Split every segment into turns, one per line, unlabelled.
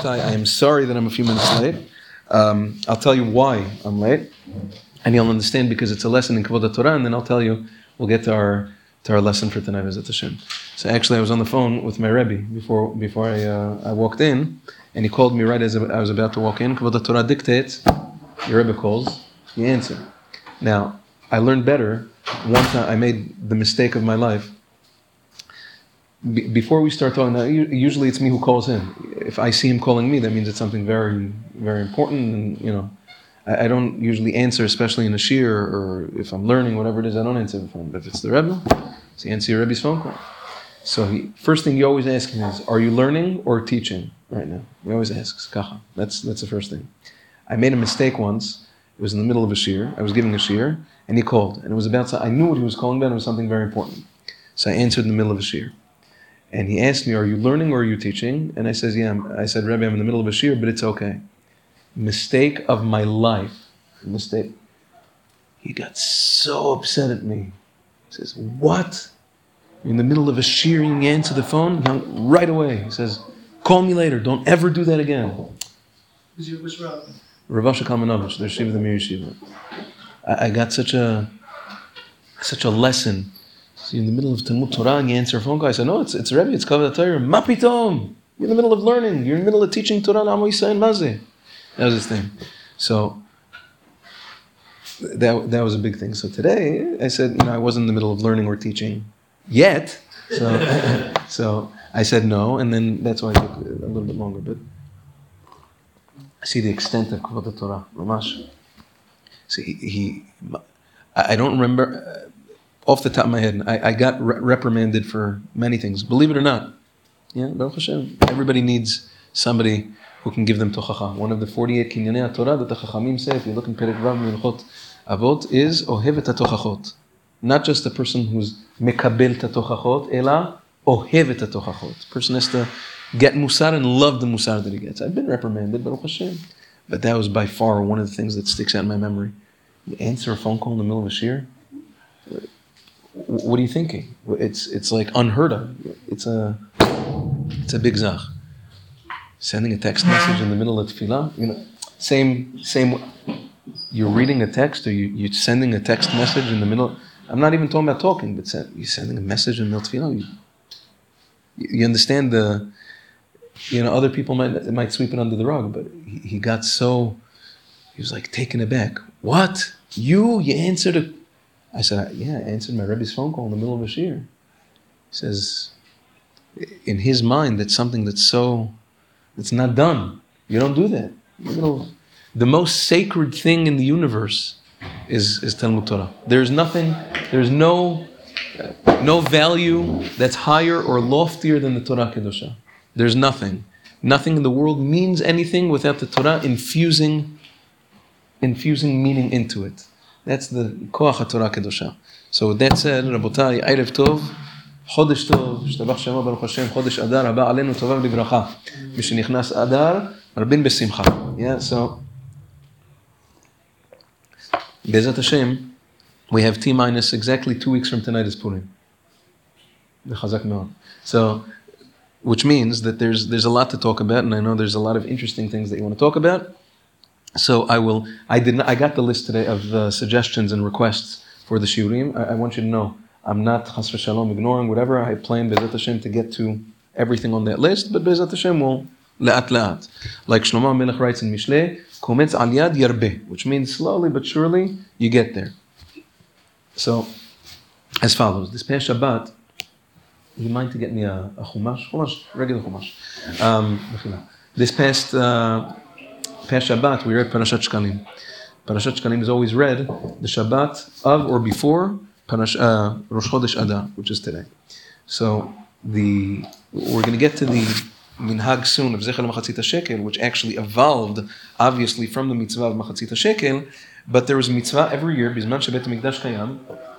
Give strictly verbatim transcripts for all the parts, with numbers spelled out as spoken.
Rabotai, I am sorry that I'm a few minutes late. Um, I'll tell you why I'm late, and you'll understand because it's a lesson in Kavod Torah, and then I'll tell you, we'll get to our to our lesson for tonight, Bezat Hashem. So actually, I was on the phone with my Rebbe before before I uh, I walked in, and he called me right as I was about to walk in. Kavod Torah dictates, your Rebbe calls, you answer. Now, I learned better. One time, I made the mistake of my life. Be- before we start talking, now, usually it's me who calls him. If I see him calling me, that means it's something very, very important, and you know, I, I don't usually answer, especially in a shir or if I'm learning, whatever it is. I don't answer the phone. But if it's the Rebbe, so you answer your Rebbe's phone call. So he, first thing you always ask him is, "Are you learning or teaching right now?" He always asks, "Kacha." That's that's the first thing. I made a mistake once. It was in the middle of a shir. I was giving a shir, and he called, and it was about. I knew what he was calling about. It was something very important. So I answered in the middle of a shir. And he asked me, "Are you learning or are you teaching?" And I says, "Yeah." I'm, I said, "Rebbe, I'm in the middle of a shir, but it's okay." Mistake of my life. Mistake. He got so upset at me. He says, "What? You're in the middle of a shir and you answer the phone?" He hung right away. He says, "Call me later. Don't ever do that again."
Who's your which rabbi?
Rav Asher Kalmanovich, the Shiva, the Mir Yeshiva. I, I got such a such a lesson. So you're in the middle of Talmud Torah and you answer a phone call. I said, "No, it's it's Rebbe, it's Kavod Torah." Ma pitom! You're in the middle of learning. You're in the middle of teaching Torah. Namo Yisrael Mazeh. That was his thing. So that that was a big thing. So today I said, you know, I wasn't in the middle of learning or teaching yet. So so I said no, and then that's why it took a little bit longer. But I see the extent of Kavod Torah. Mamash. See, he, he I don't remember. Uh, Off the top of my head, I, I got re- reprimanded for many things. Believe it or not, yeah, Baruch Hashem, everybody needs somebody who can give them tochacha. One of the forty-eight kinyanei Torah that the Chachamim say, if you look in Perek Vav Minchot Avot, is ohevet hatochachot. Not just a person who's mekabel hatochachot, ela ohevet hatochachot. Person has to get musar and love the musar that he gets. I've been reprimanded, Baruch Hashem, but that was by far one of the things that sticks out in my memory. You answer a phone call in the middle of a shir. What are you thinking? It's it's like unheard of. It's a it's a big zach. Sending a text message in the middle of tefillah, you know, same same. You're reading a text, or you you're sending a text message in the middle. I'm not even talking about talking, but send, you're sending a message in the middle of tefillah. You, you understand the, you know, other people might might sweep it under the rug, but he, he got so, he was like taken aback. What? You you answered a. I said, yeah, I answered my Rebbe's phone call in the middle of a shir. He says, in his mind, that's something that's so, it's not done. You don't do that. You know, the most sacred thing in the universe is, is Talmud Torah. There's nothing, there's no, uh, no value that's higher or loftier than the Torah Kedosha. There's nothing. Nothing in the world means anything without the Torah infusing, infusing meaning into it. That's the Koach HaTorah Kedosha. So with that said, Rabotai, Erev Tov, Chodesh Tov, Shtabach Shema Baruch Hashem, Chodesh Adar, Haba Aleinu Tovav Livracha. Mishenichnas Adar, Rabin Besimcha. Yeah, so Bezat Hashem, we have T minus exactly two weeks from tonight is Purim. The Chazak Me'on. So, which means that there's there's a lot to talk about, and I know there's a lot of interesting things that you want to talk about. So I will. I did. Not, I got the list today of uh, suggestions and requests for the shiurim. I, I want you to know I'm not chas v'shalom ignoring whatever. I plan Bezat Hashem to get to everything on that list, but Bezat Hashem will laat laat. Like Shlomo Melech writes in Mishlei, "Kometz al yad yarbeh," which means slowly but surely you get there. So, as follows: this past Shabbat, you mind to get me a, a chumash, chumash, regular chumash. Um, this past. Uh, Past Shabbat, we read Parashat Shkalim. Parashat Shkalim is always read the Shabbat of or before Parash, uh, Rosh Chodesh Adar, which is today. So the we're going to get to the minhag soon of Zecher Machatzit HaShekel, which actually evolved, obviously, from the mitzvah of Machatzit HaShekel, but there was a mitzvah every year, Bizman Shebet HaMikdash Kayam.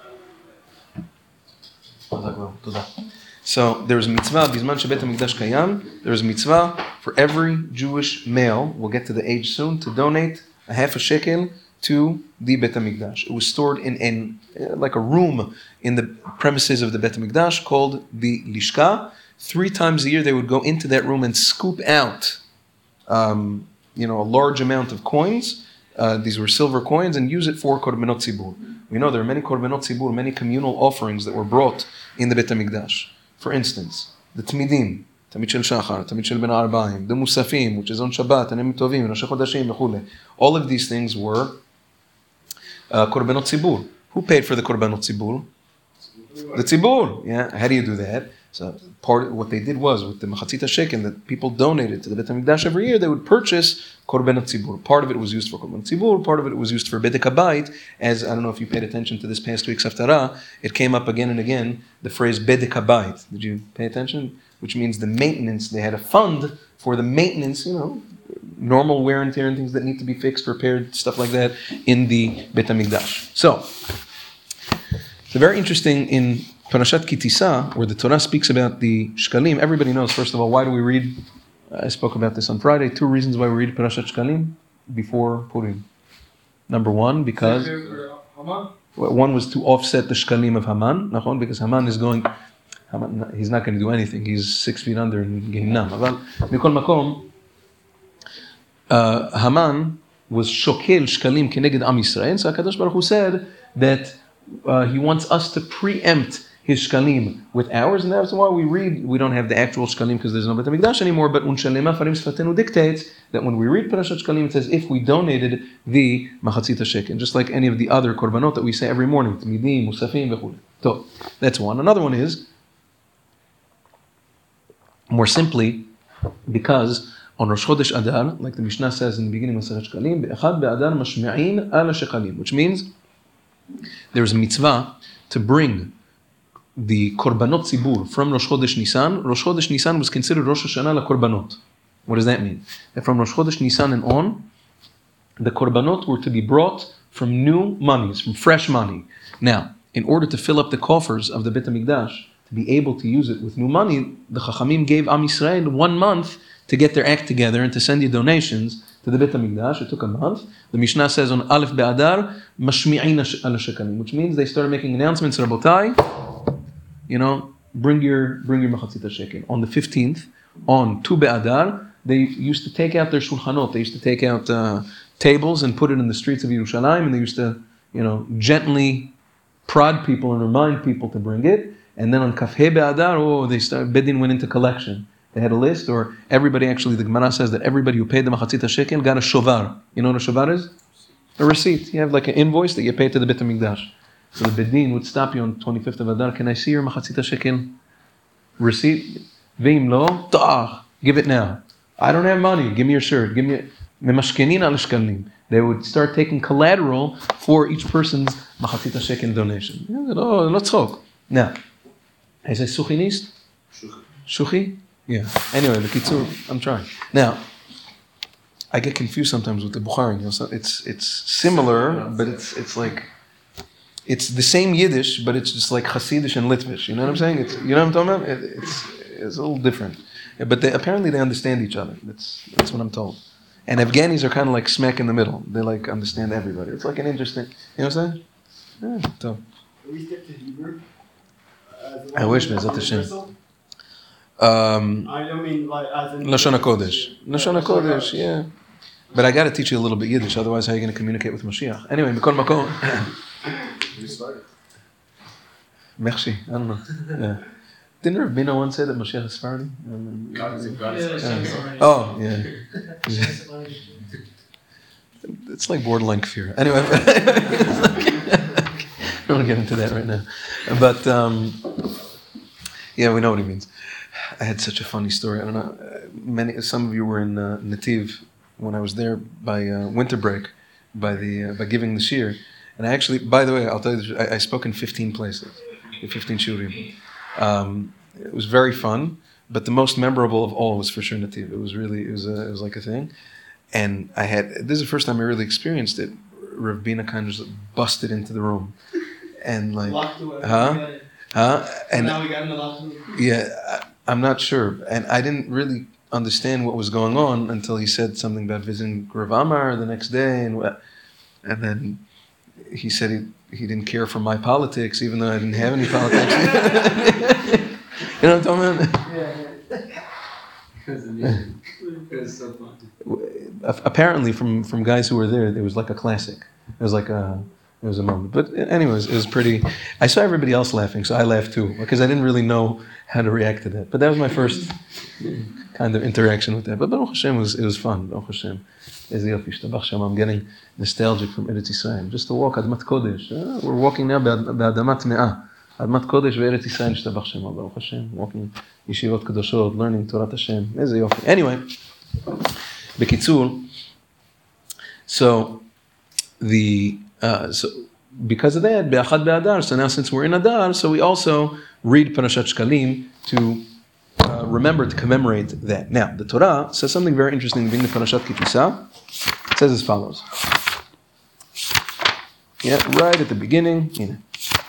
So there was a mitzvah, Bizman Shebet HaMikdash Kayam, there was a mitzvah for every Jewish male, we'll get to the age soon, to donate a half a shekel to the Bet HaMikdash. It was stored in, in uh, like a room in the premises of the Bet HaMikdash called the Lishka. Three times a year they would go into that room and scoop out um, you know, a large amount of coins. Uh, these were silver coins, and use it for korbanot tzibur. We know there are many korbanot tzibur, many communal offerings that were brought in the Beit HaMikdash. For instance, the tmidim, tamid shel shachar, tamid shel ben arba'im, the musafim, which is on Shabbat, and Yom Tovim, Rosh Chodashim, v'chule. All of these things were uh, korbanot tzibur. Who paid for the korbanot tzibur? The tzibur. Yeah. How do you do that? So part of what they did was with the machatzit shekel that people donated to the Beit HaMikdash every year, they would purchase korbanot tzibur. Part of it was used for korbanot tzibur, part of it was used for bedek habayit. As I don't know if you paid attention to this past week's haftarah, it came up again and again, the phrase bedek habayit. Did you pay attention? Which means the maintenance. They had a fund for the maintenance, you know, normal wear and tear and things that need to be fixed, repaired, stuff like that in the Beit HaMikdash. So, it's very interesting in Parashat Ki Tisa, where the Torah speaks about the shkalim. Everybody knows, first of all, why do we read, I spoke about this on Friday, two reasons why we read Parashat Shkalim before Purim. Number one, because one was to offset the shkalim of Haman, because Haman is going, Haman, he's not going to do anything, he's six feet under in Gehinnom. But Mikol Makom, uh, Haman was shokel shkalim keneged Am Yisrael, so HaKadosh Baruch Hu said that uh, he wants us to preempt his shkalim with ours, and that's why we read, we don't have the actual shkalim because there's no Beit HaMikdash anymore, but Unshalema Farim Sfatenu dictates that when we read Parashat Shkalim, it says if we donated the machatzit shekel, just like any of the other korbanot that we say every morning, Tmidim, Musafim, v'chule. So, that's one. Another one is, more simply, because on Rosh Chodesh Adar, like the Mishnah says in the beginning of Masechet Shkalim, Be'echad be'adar mashmi'in ala shekalim, which means there's a mitzvah to bring the korbanot tzibur from Rosh Chodesh Nisan. Rosh Chodesh Nisan was considered Rosh Hashanah la korbanot. What does that mean? That from Rosh Chodesh Nisan and on, the korbanot were to be brought from new monies, from fresh money. Now, in order to fill up the coffers of the Beit HaMikdash, to be able to use it with new money, the Chachamim gave Am Yisrael one month to get their act together and to send you donations to the Beit HaMikdash. It took a month. The Mishnah says on Aleph Be'adar, Mashmi'in ala shekalim, which means they started making announcements, Rabotai, you know, bring your bring your machatzit shekel. On the fifteenth, on Tu Be'adar, they used to take out their shulchanot. They used to take out uh, tables and put it in the streets of Yerushalayim, and they used to, you know, gently prod people and remind people to bring it. And then on Kafhe Be'adar, oh, they started, Bedin went into collection. They had a list, or everybody actually, the Gemara says that everybody who paid the machatzit shekel got a shovar. You know what a shovar is? A receipt. You have like an invoice that you pay to the Beit HaMikdash. So the Bedin would stop you on twenty-fifth of Adar. Can I see your machatzit shekel receipt? Veim lo, ta'ach, give it now. I don't have money. Give me your shirt. Give me memashkenin al shkalim. They would start taking collateral for each person's machatzit shekel donation. Oh, let's talk. Now, is it suchinist? Shuchi? Yeah. Anyway, the kitzur, I'm trying. Now, I get confused sometimes with the Bukhari. You know, so it's it's similar, but it's it's like. It's the same Yiddish, but it's just like Hasidish and Litvish. You know what I'm saying? It's, you know what I'm talking about? It, it's it's a little different. Yeah, but they, apparently they understand each other. That's that's what I'm told. And Afghanis are kind of like smack in the middle. They like understand everybody. It's like an interesting, you know what I'm saying? Yeah, so.
We stick to Hebrew. Uh,
I wish, Be'ezat Hashem. Um,
I don't mean like as in
Lashon HaKodesh. Lashon HaKodesh, yeah. But I got to teach you a little bit Yiddish, otherwise how are you going to communicate with Mashiach? Anyway, Mikol Makom.
You started.
Merci. I don't know. Yeah. Didn't Rabbeinu once say that Mashiach is Sephardi?
God is God
Yeah,
is
yeah.
Oh, yeah. It's like borderline kfir. Anyway, I don't want to get into that right now. But, um, yeah, we know what he means. I had such a funny story. I don't know. Many, some of you were in uh, Nativ when I was there by uh, winter break, by the uh, by giving the shir. And I actually, by the way, I'll tell you, I, I spoke in fifteen places, in fifteen shurim. Um, it was very fun, but the most memorable of all was for sure Nativ. It was really, it was a, it was like a thing. And I had, this is the first time I really experienced it. Rav Bina kind of just busted into the room. And like,
Locked away.
huh? Huh? And
now we got in the locked room.
yeah, I, I'm not sure. And I didn't really understand what was going on until he said something about visiting Rav Amar the next day. And, and then he said he, he didn't care for my politics, even though I didn't have any politics. You know what I'm talking about?
Yeah, yeah.
It's so fun.
Apparently, from, from guys who were there, it was like a classic. It was like a, it was a moment. But anyways, it was pretty. I saw everybody else laughing, so I laughed too because I didn't really know how to react to that. But that was my first kind of interaction with that. But Baruch Hashem, was, it was fun. Baruch Hashem. I'm getting nostalgic from Eretz Yisrael. Just to walk Admat Kodesh. Uh, we're walking now B'Adamat Me'ah. Admat Kodesh ve'Eretz Yisrael Yishtabach Shemo. Baruch Hashem. Walking Yeshivot Kedoshot, learning Torah Hashem. Eze yofi. Anyway, Bekitzur. So the uh, so because of that, Be'achad Be'adar. So now since we're in Adar, so we also read Parashat Shkalim to uh, remember to commemorate that. Now the Torah says something very interesting in the Parashat Ki Tisa. It says as follows. Yeah, right at the beginning. You know.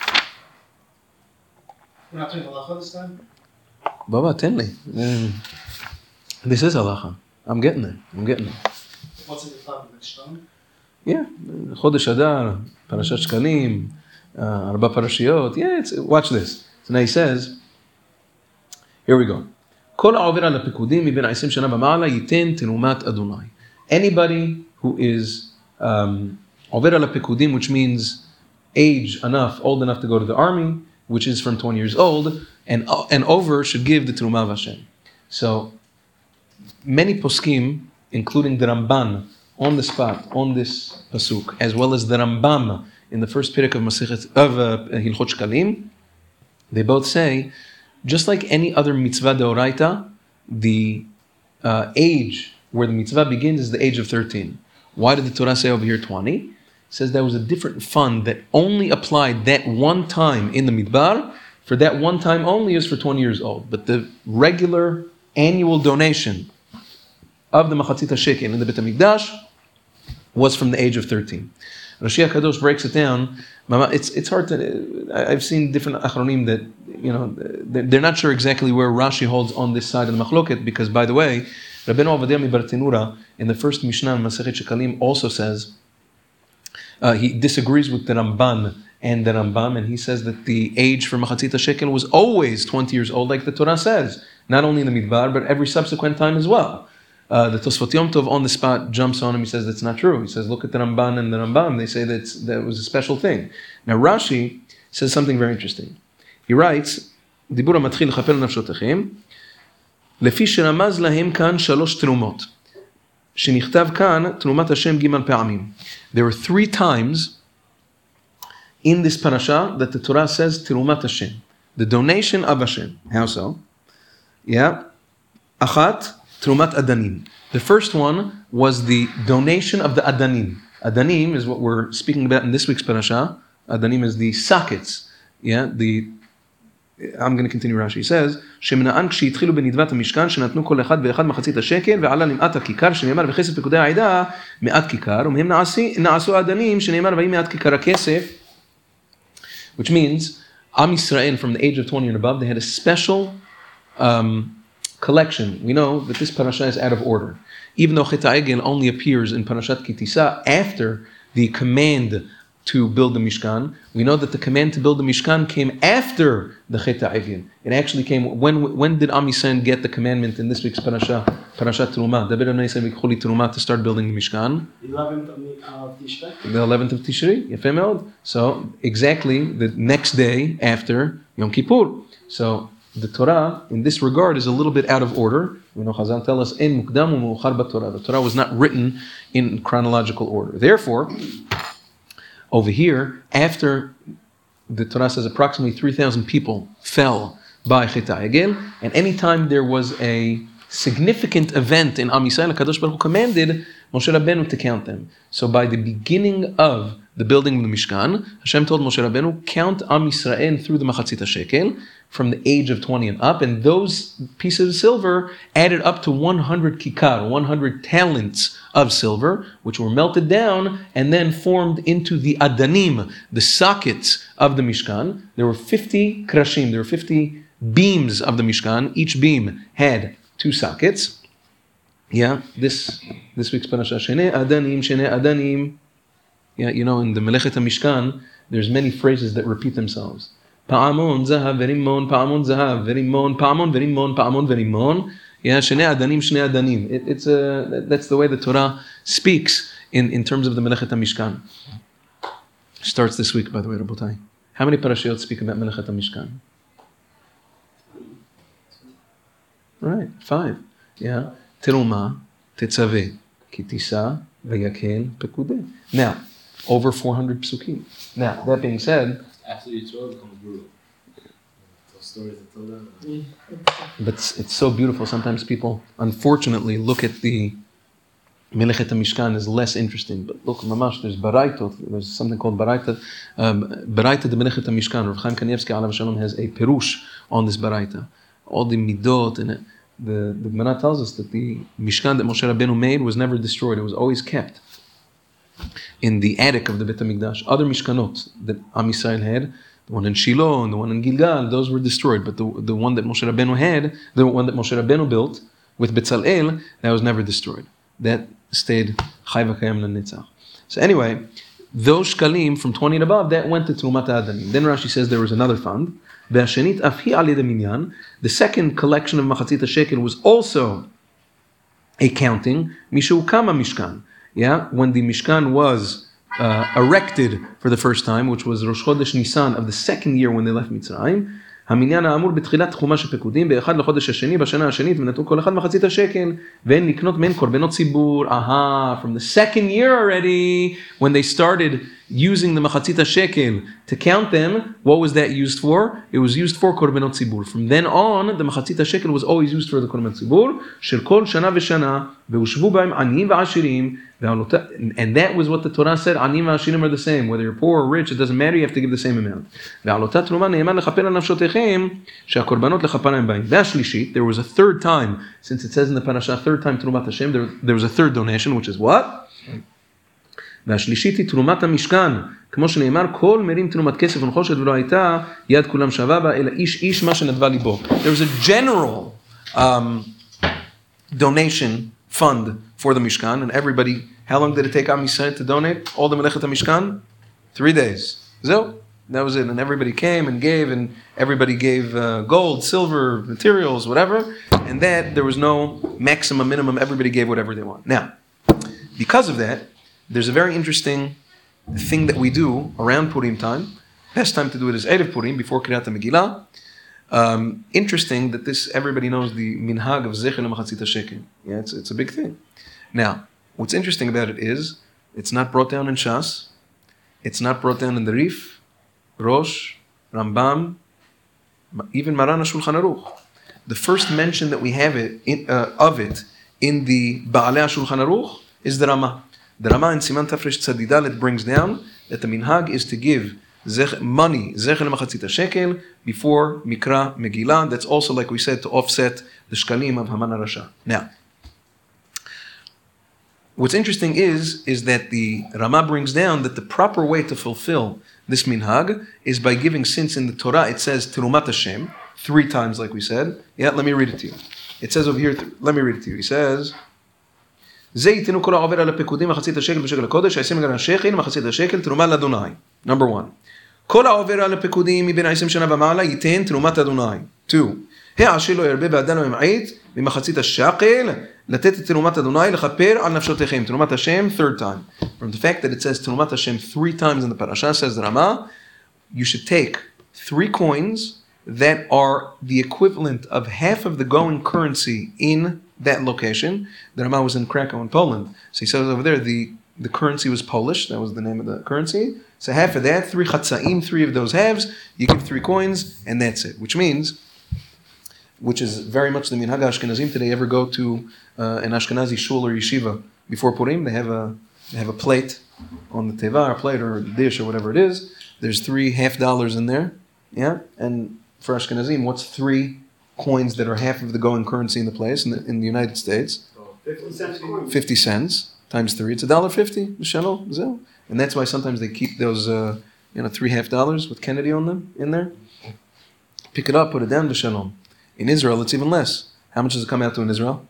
We're not doing halacha this time?
Baba, tell me. Um, this is halacha. I'm getting there. I'm getting there.
What's in the top of the Mishnah?
Yeah, Chodesh Adar, Parashat Shkalim, uh, Arba Parashiyot. Yeah, it's, watch this. So now he says, here we go. Kol ha'over al ha'pikudim miben ha'isrim shana b'ma'ala yiten terumat Adonai. Anybody who is um, over al ha'pikudim, which means age enough, old enough to go to the army, which is from twenty years old, and and over should give the Terumah of Hashem. So many poskim, including the Ramban, on the spot on this pasuk, as well as the Rambam in the first perek of Masechet of uh, Hilchot Shkalim, they both say, just like any other mitzvah deoraita, the uh, age where the mitzvah begins is the age of thirteen. Why did the Torah say over here twenty? It says that was a different fund that only applied that one time in the midbar. For that one time only is for twenty years old. But the regular annual donation of the Machatzit HaShekel in the Beit HaMikdash was from the age of thirteen. Rashi HaKadosh breaks it down. It's it's hard to. I've seen different achronim that, you know, they're not sure exactly where Rashi holds on this side of the machloket, because, by the way, Rabbeinu Ovadia Mibartenura in the first Mishnah in Masechet Shekalim also says uh, he disagrees with the Ramban and the Rambam, and he says that the age for Machatzit HaShekel was always twenty years old, like the Torah says, not only in the Midbar but every subsequent time as well. Uh, the Tosfot Yom Tov on the spot jumps on him. He says that's not true. He says, look at the Ramban and the Rambam. They say that's, that was a special thing. Now Rashi says something very interesting. He writes, Dibur HaMatchil L'chaper Nafshotechem, Lefi Sheramaz Lahem Kan Shalosh Terumot, Shenichtav Kan Terumat Hashem Gimal Pe'amim. There were three times in this parasha that the Torah says Terumat Hashem, the donation of Hashem. How so? Yeah. Achat, Terumat Adanim. The first one was the donation of the Adanim. Adanim is what we're speaking about in this week's parasha. Adanim is the sockets. Yeah, the. I'm going to continue. Rashi says, "Shemna'an kshiitchilu benidvat hamishkan shenatnu kol echad ve'echad machatzit hashekel ve'ala nim'at hakikar sheneimar v'chesef pekudei ha'ida me'at kikar u'mehem na'asu adanim sheneimar v'hi me'at kikar hakesef." Which means, Am Yisrael from the age of twenty and above, they had a special um, collection. We know that this parasha is out of order. Even though Chet HaEgel only appears in Parashat Ki Tisa after the command to build the Mishkan, we know that the command to build the Mishkan came after the Chet HaEgel. It actually came, when when did Am Yisrael get the commandment in this week's parasha, Parashat Terumah, Daber Bnei Yisrael v'yichuli Terumah, to start building the Mishkan?
eleventh of Tishri.
The eleventh of Tishri, Yefei Meod. So exactly the next day after Yom Kippur. So the Torah, in this regard, is a little bit out of order. We know Chazal tell us, "En mukdam u'meuchar b'Torah." The Torah was not written in chronological order. Therefore, over here, after the Torah says approximately three thousand people fell by Chet HaEgel, and anytime there was a significant event in Am Yisrael, HaKadosh Baruch Hu commanded Moshe Rabbeinu to count them. So by the beginning of the building of the Mishkan, Hashem told Moshe Rabbeinu, count Am Yisrael through the Machatzit HaShekel from the age of twenty and up, and those pieces of silver added up to one hundred kikar, one hundred talents of silver, which were melted down and then formed into the adanim, the sockets of the Mishkan. There were fifty krashim, there were fifty beams of the Mishkan. Each beam had two sockets. Yeah, this this week's parasha, Shene Adanim, Shene Adanim. Yeah, you know, in the Melechet HaMishkan, there's many phrases that repeat themselves. Pa'amon, zahav, verimon, pa'amon, zahav, verimon, pa'amon, verimon, pa'amon, verimon. Yeah, shnei adanim, shnei adanim. It, it's a, that's the way the Torah speaks in, in terms of the Melechet HaMishkan. Starts this week, by the way, Rabotai. How many parashiyot speak about Melechet HaMishkan? Right, five. Yeah. Teruma, tetzaveh, kitisa, vayakel, pekudeh. Now, over four hundred psukim. Now, that being said,
After each one becomes brutal. Tell stories and tell them.
but it's, it's so beautiful. Sometimes people, unfortunately, look at the Melechet HaMishkan as less interesting. But look, mamash, there's Baraitot. There's something called Baraita. Um, Baraita de Melechet HaMishkan. Rav Chaim Kanievsky, Alav Shalom, has a perush on this Baraita. All the midot and it. The, the Gemara tells us that the Mishkan that Moshe Rabbeinu made was never destroyed. It was always kept in the attic of the Beit HaMikdash. Other Mishkanot that Am Yisrael had, the one in Shiloh and the one in Gilgal, those were destroyed. But the, the one that Moshe Rabbeinu had, the one that Moshe Rabbeinu built with Betzalel, that was never destroyed. That stayed Chai v'Kayam l'Netzach. So anyway, those shkalim from twenty and above, that went to Trumat HaAdanim. Then Rashi says there was another fund. The second collection of Machatzit HaShekel was also a counting, Mishu Kama Mishkan. Yeah, when the Mishkan was uh, erected for the first time, which was Rosh Chodesh Nisan of the second year when they left Mitzrayim, המניין האמור בתחילת חומש הפקודים, באחד לחודש השני, בשנה השנית, ונתנו כל אחד מחצית השקל, ואין לקנות מן קורבנות ציבור. Aha, from the second year already, when they started using the מחצית השקל to count them, what was that used for? It was used for קורבנות ציבור. From then on, the מחצית השקל was always used for the קורבנות ציבור, של כל שנה ושנה, והושבו בהם עניים ועשירים, and that was what the Torah said, עניים ועשירים are the same, whether you're poor or rich, it doesn't matter, you have to give the same amount. ועל אותה תרומה נאמן לכפר על נפשותיכם, שהקורבנות לכפר להם בהם. והשלישית, there was a third time, since it says in the parasha, third time תרומת השם, there, there was a third donation, which is what? והשלישית היא תרומת המשכן, כמו שנאמר, כל מרים תרומת כסף ונחושת ולא הייתה, יד כולם שווה בה, אלא איש איש מה שנדבה ליבו. There was a general um, donation fund for the Mishkan, and everybody, how long did it take Am Yisrael to donate all the Melechet HaMishkan? Three days. So, that was it. And everybody came and gave, and everybody gave uh, gold, silver, materials, whatever, and that, there was no maximum, minimum, everybody gave whatever they want. Now, because of that, there's a very interesting thing that we do around Purim time. Best time to do it is Erev Purim, before Kriyat HaMegillah. Um, interesting that this, everybody knows the minhag of Zecher L'Machatzit HaShekel. Yeah, it's, it's a big thing. Now, what's interesting about it is, it's not brought down in Shas, it's not brought down in the Rif, Rosh, Rambam, even Maran HaShulchan Aruch. The first mention that we have it in, uh, of it in the Baalei HaShulchan Aruch is the Ramah. The Ramah in Siman Tafresh Tzadidalet brings down that the minhag is to give Zech, money, Zecher L'Machatzit HaShekel, before Mikra Megillah. That's also, like we said, to offset the shkalim of Haman HaRasha. Now, what's interesting is, is that the Ramah brings down that the proper way to fulfill this minhag is by giving, since in the Torah it says Terumat Hashem, three times like we said. Yeah, let me read it to you. It says over here, let me read it to you. He says, זה ייתנו כל העובר על הפקודים מחצית השקל בשקל הקודש, העשרים גרם השקל, מחצית השקל, תרומה לאדוני. Number one. כל העובר על הפקודים מבין העשרים שנה ומעלה ייתן תרומת אדוני. Two. העשיר לא ירבה באדם הממעט ממחצית השקל, לתת את תרומת אדוני לכפר על נפשותיכם. תרומת השם, third time. From the fact that it says תרומת השם three times in the parasha, says the Ramah, you should take three coins that are the equivalent of half of the going currency in that location. The Ramah was in Krakow in Poland. So he says over there, the, the currency was Polish. That was the name of the currency. So half of that, three chatzaim, three of those halves, you give three coins, and that's it. Which means, which is very much the minhag Ashkenazim today. Ever go to uh, an Ashkenazi shul or yeshiva before Purim? They have a they have a plate on the teva, or plate, or dish, or whatever it is. There's three half dollars in there. Yeah? And for Ashkenazim, what's three coins that are half of the going currency in the place, in the, in the United States?
fifty cents coin.
fifty cents times three. It's one dollar fifty. And that's why sometimes they keep those, uh, you know, three half dollars with Kennedy on them in there. Pick it up, put it down, v'shalom. In Israel, it's even less. How much does it come out to in Israel?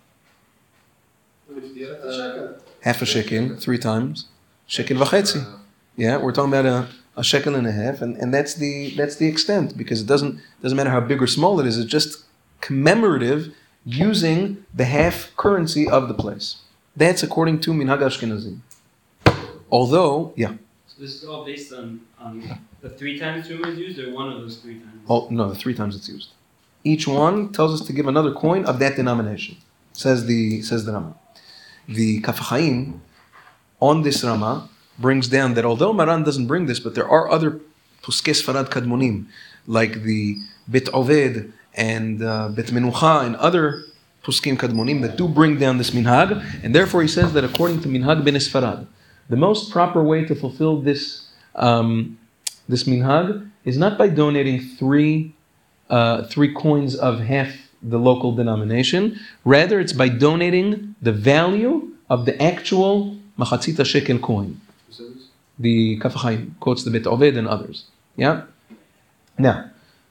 Uh,
Half a shekel, three times. Shekel v'chetzi. Yeah, we're talking about a, a shekel and a half, and, and that's the that's the extent, because it doesn't doesn't matter how big or small it is. It's just commemorative using the half currency of the place. That's according to Minhag Ashkenazim. Although, yeah.
So this is all based on, on the three times Truma is used, or one of those three times?
Oh, no, the three times it's used. Each one tells us to give another coin of that denomination, says the says the Rama. The Kaf HaChaim, on this Rama, brings down that although Maran doesn't bring this, but there are other Puskei Sfarad Kadmonim, like the Bet Oved and uh, Bet Menucha and other Puskim Kadmonim that do bring down this minhag, and therefore he says that according to Minhag Ben Sfarad, the most proper way to fulfill this um, this minhag is not by donating three uh, three coins of half the local denomination. Rather, it's by donating the value of the actual Machatzita shekel coin.
Who said this?
The Kaf HaChaim quotes the Bet Oved and others. Yeah. Now,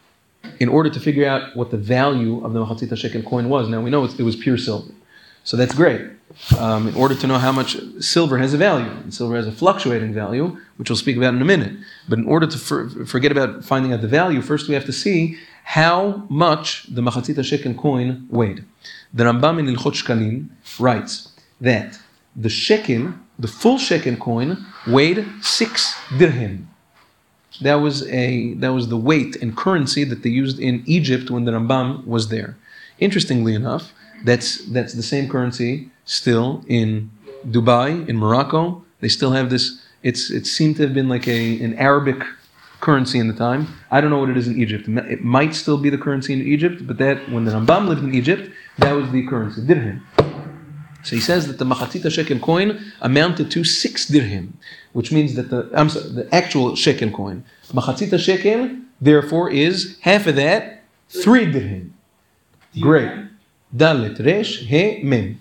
in order to figure out what the value of the Machatzita shekel coin was, now we know it was pure silver, so that's great. Um, in order to know how much silver has a value, and silver has a fluctuating value, which we'll speak about in a minute. But in order to for, forget about finding out the value, first we have to see how much the Machatzita shekel coin weighed. The Rambam in Ilchot Shkalim writes that the shekel, the full shekel coin, weighed six dirham. That was a that was the weight and currency that they used in Egypt when the Rambam was there. Interestingly enough, that's that's the same currency still in Dubai, in Morocco. They still have this. It's it seemed to have been like a an Arabic currency in the time. I don't know what it is in Egypt. It might still be the currency in Egypt, but that when the Rambam lived in Egypt, that was the currency, dirham. So he says that the Machatzita shekel coin amounted to six dirham, which means that the I'm sorry, the actual shekel coin, Machatzita shekel, therefore is half of that, three dirham. Great. Dalet resh he mem.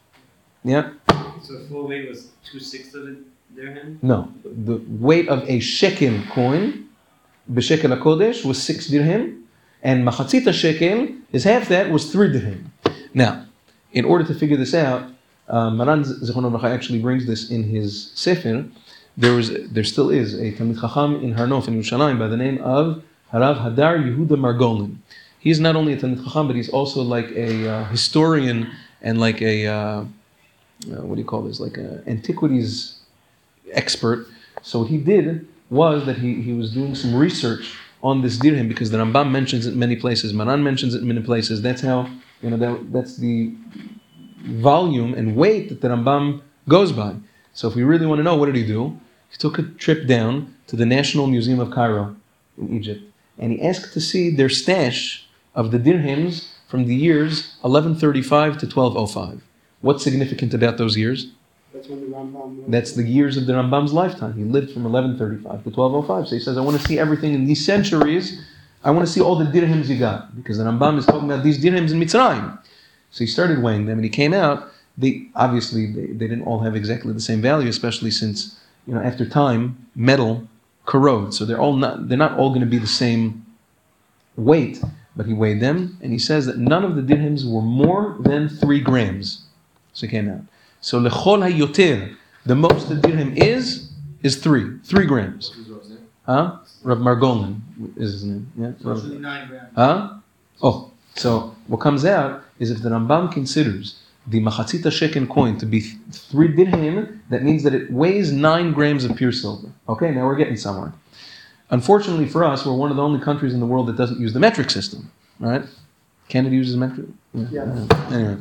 Yeah.
So the full weight was two sixths of a dirham?
No, the weight of a shekel coin, b'shekel hakodesh, was six dirham, and Machatzita shekel is half that, was three dirham. Now, in order to figure this out, uh, Maran Zichrono Livracha actually brings this in his Sefer. There was, there still is a Talmid Chacham in Har Nof in Yerushalayim by the name of Harav Hadar Yehuda Margolin. He's not only a Talmid Chacham, but he's also like a uh, historian and like a uh, uh, what do you call this? Like an antiquities expert. So what he did was that he, he was doing some research on this dirham because the Rambam mentions it in many places, Maran mentions it in many places. That's how, you know, that, that's the volume and weight that the Rambam goes by. So if we really want to know, what did he do? He took a trip down to the National Museum of Cairo in Egypt, and he asked to see their stash of the dirhams from the years eleven thirty-five to twelve oh five. What's significant about those years?
That's when the Rambam.
That's the years of the Rambam's lifetime. He lived from eleven thirty-five to twelve oh five. So he says, I want to see everything in these centuries. I want to see all the dirhams you got. Because the Rambam is talking about these dirhams in Mitzrayim. So he started weighing them, and he came out. They obviously they, they didn't all have exactly the same value, especially since, you know, after time metal corrodes. So they're all not they're not all going to be the same weight. But he weighed them, and he says that none of the dirhams were more than three grams. So he came out. So lechol hayoter, the most the dirham is is three, three grams.
Who's Rab's name?
Huh? Rav Margolin is his name. Yeah.
So it's really nine grams.
Huh? Oh, so what comes out is if the Rambam considers the Machatzita shekel coin to be th- three dirham, that means that it weighs nine grams of pure silver. Okay, now we're getting somewhere. Unfortunately for us, we're one of the only countries in the world that doesn't use the metric system. Right? Canada uses metric. Yeah.
Yeah.
Anyway,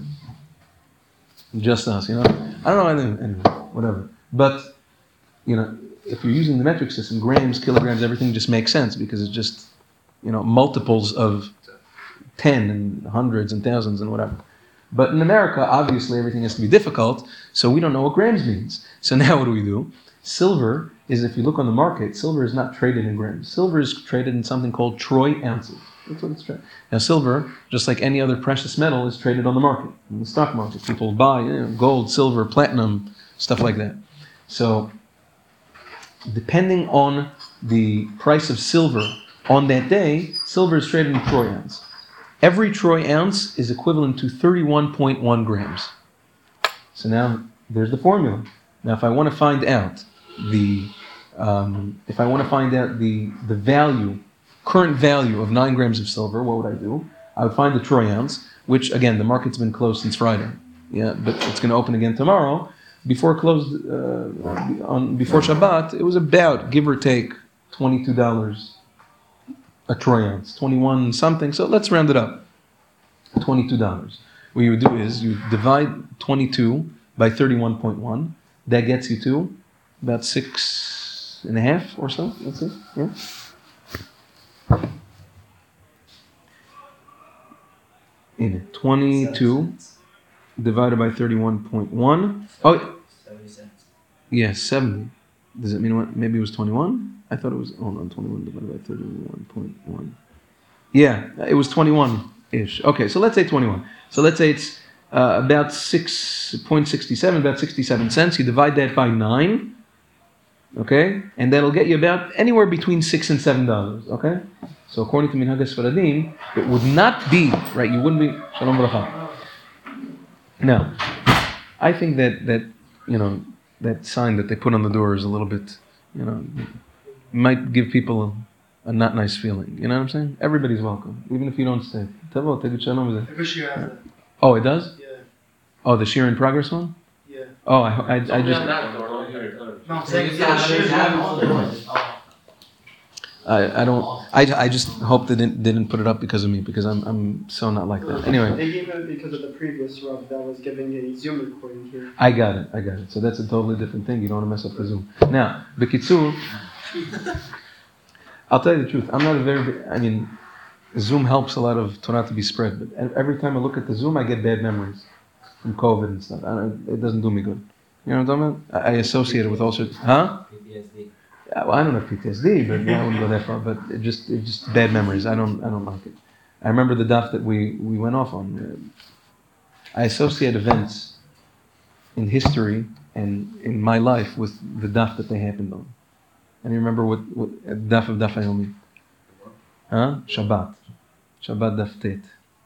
just us, you know. I don't know anything. Anyway, whatever. But you know, if you're using the metric system, grams, kilograms, everything just makes sense because it's just, you know, multiples of ten and hundreds and thousands and whatever. But in America, obviously, everything has to be difficult, so we don't know what grams means. So now what do we do? Silver is, if you look on the market, silver is not traded in grams. Silver is traded in something called troy ounces. That's what it's traded. Now silver, just like any other precious metal, is traded on the market, in the stock market. People buy, you know, gold, silver, platinum, stuff like that. So depending on the price of silver on that day, silver is traded in troy ounce. Every troy ounce is equivalent to thirty-one point one grams. So now there's the formula. Now if I want to find out the um, if I want to find out the the value, current value of nine grams of silver, what would I do? I would find the troy ounce, which again, the market's been closed since Friday. Yeah, but it's going to open again tomorrow. Before it closed, uh, on before Shabbat, it was about, give or take, twenty-two dollars a troy ounce, twenty-one something. So let's round it up, twenty-two dollars. What you would do is you divide twenty-two by thirty-one point one. That gets you to about six and a half or so. That's it. Yeah. In twenty-two divided by thirty-one point one. Oh,
seventy cents.
yeah, seventy. Does it mean what? Maybe it was twenty-one? I thought it was, hold on, twenty-one divided by thirty-one point one. Yeah, it was twenty-one-ish. Okay, so let's say twenty-one. So let's say it's uh, about six point six seven, about sixty-seven cents. You divide that by nine, okay? And that'll get you about anywhere between six and seven dollars, okay? So according to Minhag HaSfaradim, it would not be, right, you wouldn't be, Shalom Bracha. Now, I think that, that, you know, that sign that they put on the door is a little bit, you know, might give people a, a not nice feeling. You know what I'm saying? Everybody's welcome, even if you don't stay. Tavo, take a shalom with it.
Every year has that.
Oh, it does?
Yeah.
Oh, the Shir in Progress one?
Yeah.
Oh, I, I, I just...
No, I'm saying
They
yeah,
have-
the
they
year
have
has
all
that.
the ones. Oh.
I, I don't... I, I just hope they didn't, they didn't put it up because of me, because I'm I'm so not like that. Anyway,
They gave it because of the previous Rav that was giving a Zoom recording here.
I got it, I got it. So that's a totally different thing. You don't want to mess up the Zoom. Now, B'kitzur, I'll tell you the truth. I'm not a very... big- I mean, Zoom helps a lot of Torah to be spread, but every time I look at the Zoom, I get bad memories from COVID and stuff. I don't, it doesn't do me good. You know what I'm talking about? I, I associate it with all sorts... Huh?
P T S D.
Yeah, well, I don't have P T S D, but yeah, I wouldn't go that far. But it just, it just bad memories. I don't, I don't like it. I remember the daf that we, we went off on. I associate events in history and in my life with the daf that they happened on. And you remember what, what daf of daf Hayomi? Huh? Shabbat. Shabbat daf tet.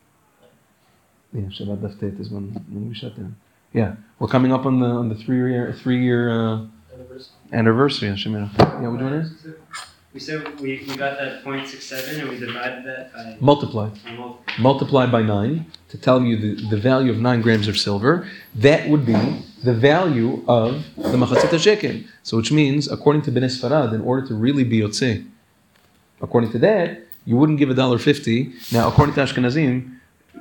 Yeah, Shabbat daf tet is when, when we shut down. Yeah, we're coming up on the on the three year three year. Uh, Anniversary, Shemira. Yeah, what do you want to
We said we, we got that point six seven and we divided that by
multiply?
by multiple.
Multiply by nine to tell you the, the value of nine grams of silver. That would be the value of the machatzit shekel. So, which means, according to Bnei Sfarad, in order to really be yotzei, according to that, you wouldn't give a dollar fifty. Now, according to Ashkenazim,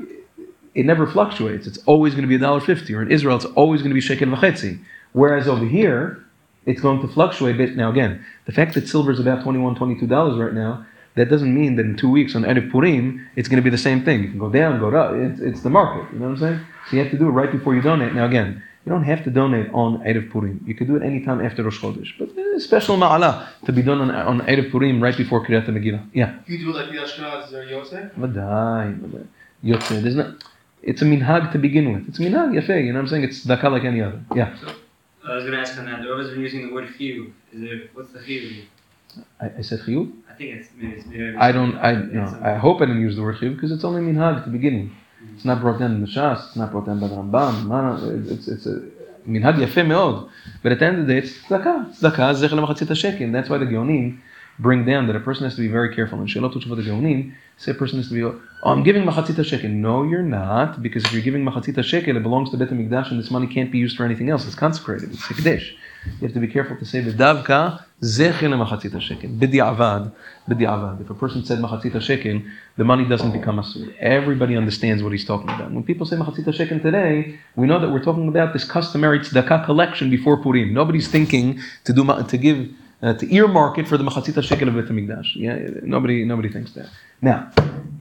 it never fluctuates. It's always going to be a dollar fifty. Or in Israel, it's always going to be shekel v'chetzi. Whereas over here, it's going to fluctuate a bit. Now again, the fact that silver is about twenty-one, twenty-two dollars right now, that doesn't mean that in two weeks on Erev Purim, it's going to be the same thing. You can go down, go up. It's, it's the market. You know what I'm saying? So you have to do it right before you donate. Now again, you don't have to donate on Erev Purim. You can do it anytime after Rosh Chodesh. But there's a special ma'ala to be done on, on Erev Purim right before Kriyat HaMegillah. Yeah.
You do like the Ashkenaz or Yosef?
Vadai, vadai. Yotzei. There's not... It's a minhag to begin with. It's a minhag, yafeh. You know what I'm saying? It's daka like any other. Yeah.
I was going to ask on that. The Rebbe's been using the word chiyuv. Is there, what's the chiyuv?
I, I said chiyuv?
I think it's maybe it's maybe.
I don't, I,
It's
no,
a-
I hope I didn't use the word chiyuv because it's only minhag at the beginning. It's not brought down in the Shas, it's not brought down by the Rambam. No, no, it's, it's a minhag yafeh meod. But at the end of the day, it's tzedakah. Tzedakah is zecher lemachatzit shekel. That's why the Geonim bring down that a person has to be very careful. And Shelot U'Tshuvot the Geonim say a person has to be, oh, I'm giving machatzit shekel. No, you're not, because if you're giving machatzit shekel, it belongs to Beit HaMikdash and this money can't be used for anything else. It's consecrated. It's hekdesh. You have to be careful to say b'davka zecher lemachatzit shekel. B'di'avad, b'di'avad. If a person said machatzit shekel, the money doesn't become asur. Everybody understands what he's talking about. When people say machatzit shekel today, we know that we're talking about this customary tzedakah collection before Purim. Nobody's thinking to do ma- to give uh, to earmark it for the machatzit shekel of Beit HaMikdash. Yeah, nobody nobody thinks that. Now,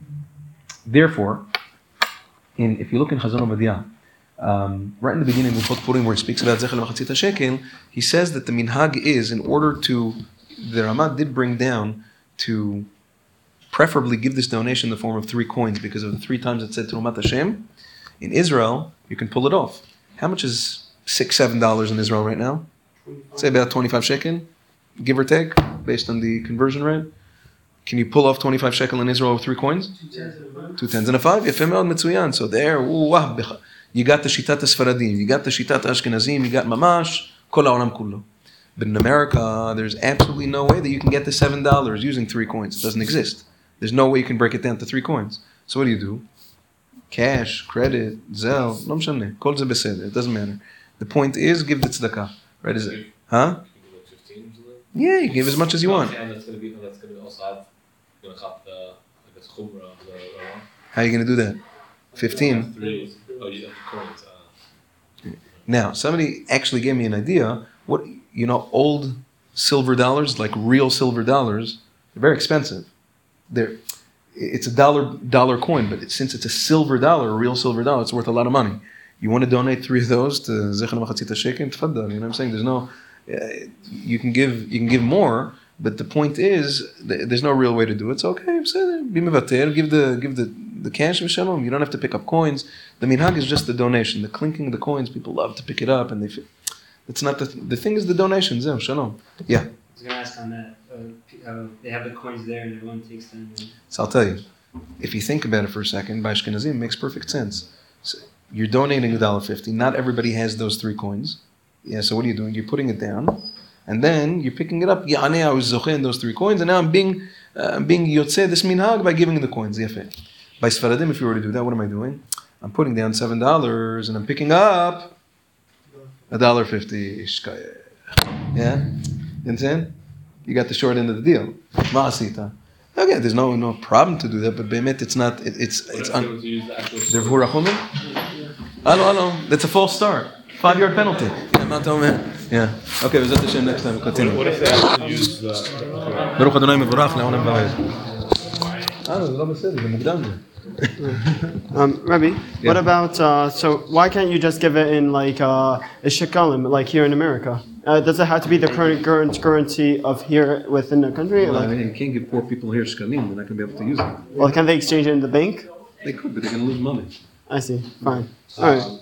therefore, in if you look in Chazon Obadiah. Um, right in the beginning of Hilchot Purim, where he speaks about Zecher Lemachatzit HaShekel, he says that the minhag is, in order to, the Ramah did bring down to preferably give this donation in the form of three coins, because of the three times it said Terumat Hashem. In Israel, you can pull it off. How much is six, seven dollars in Israel right now? Say about twenty-five shekel, give or take, based on the conversion rate. Can you pull off twenty-five shekel in Israel with three coins? Two tens and a five. Yefeh me'od metzuyan. So there, ooh, wah, you got the Shitat HaSfaradim, you got the Shitat HaAshkenazim, you got Mamash, Kol HaOlam Kullo. But in America, there's absolutely no way that you can get the seven dollars using three coins. It doesn't exist. There's no way you can break it down to three coins. So what do you do? Cash, credit, Zelle, לא משנה, כל זה בסדר, it doesn't matter. The point is, give the tzedakah, right? Is it, huh?
fifteen usually?
Yeah, you give as much as you want.
And that's gonna be, that's gonna also have, you know, have the, I guess, chumrah of the, the one.
How are you going to do that? fifteen.
Three, oh, you have the coins. Uh,
Now, somebody actually gave me an idea. What, you know, old silver dollars, like real silver dollars, they're very expensive. They're, it's a dollar dollar coin, but it, since it's a silver dollar, a real silver dollar, it's worth a lot of money. You want to donate three of those to Zechon Machatzit HaShekel? Tfaddal. You know what I'm saying? There's no, uh, you can give you can give more, but the point is, th- there's no real way to do it. So okay, say be mevater, give the give the the cash v'shalom. You don't have to pick up coins. The minhag is just the donation, the clinking of the coins. People love to pick it up, and they. Feel, it's not the the thing is the donations. Zeh, shalom. Yeah.
I was gonna ask on that. Uh, p- uh, they have the coins there, and everyone takes them. And
So I'll tell you, if you think about it for a second, by Ashkenazim, it makes perfect sense. So you're donating a dollar fifty. Not everybody has those three coins. Yeah. So what are you doing? You're putting it down, and then you're picking it up. Yeah, I was zoche in those three coins, and now I'm being uh, I'm being yotzeh this minhag by giving the coins. Yafeh. By Sfaradim, if you were to do that, what am I doing? I'm putting down seven dollars, and I'm picking up a dollar fifty. Yeah. You understand? You got the short end of the deal. Ma'asita. Okay, there's no no problem to do that, but Be'emet, it's not, it, it's, it's,
What if they
un-
were to use the actual
they're v'hurachomim? Hello, hello, that's a false start. Five yard penalty. Yeah. Okay, B'ezrat Hashem, next time we'll continue.
What if they actually use the...
ברוך אדוני מבורך לעולם ועד. אה, זה לא בסדר, זה מוקדם זה.
Um, Rebbe,
Yeah.
what about, uh, so why can't you just give it in like uh, a shekalim, like here in America? Uh, does it have to be the current current currency of here within the country?
Well, I
Like,
mean, you can't give poor people here shkalim, they're not going to be able to use it.
well, can they exchange it in the bank?
They could, but they're going to lose money.
I see. Fine. All right.